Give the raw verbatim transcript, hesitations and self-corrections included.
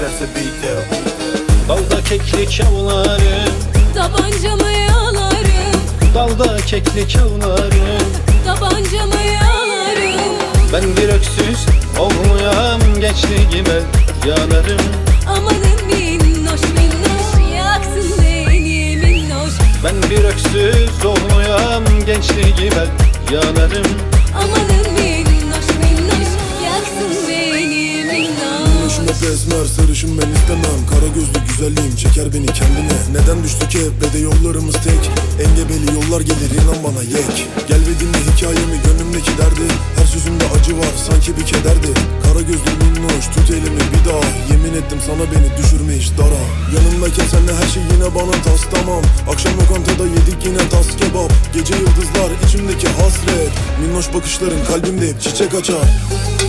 düşerse beat'e. Dalda keklik avlarım, Tabancamı yalarım, dalda keklik avlarım. tabancamı yalarım. Ben bir öksüz olmayam, gençliğime yanarım. Amanın minnoş minnoş, yaksın beni minnoş. Ben bir öksüz olmayam, gençliğime yanarım. Amanın minnoş minnoş, yaksın beni minnoş. Minnoşum hep esmer, sarışın ben istemem. Kara gözlü güzelliğim çeker beni kendine. Neden düştük hep ve de yollarımız tek? Engebeli yollar gelir inan bana yek. Gel ve dinle hikayemi, gönlümdeki derdi. Her sözümde acı var sanki bir kederdi. Kara gözlü minnoş tut elimi bir daha. Yemin ettim sana beni düşürme hiç dara. Yanımdayken senle her şey yine bana tas tamam. Akşam lokantada yedik yine tas kebap. Gece yıldızlar içimdeki hasret. Minnoş bakışların kalbimde hep çiçek açar.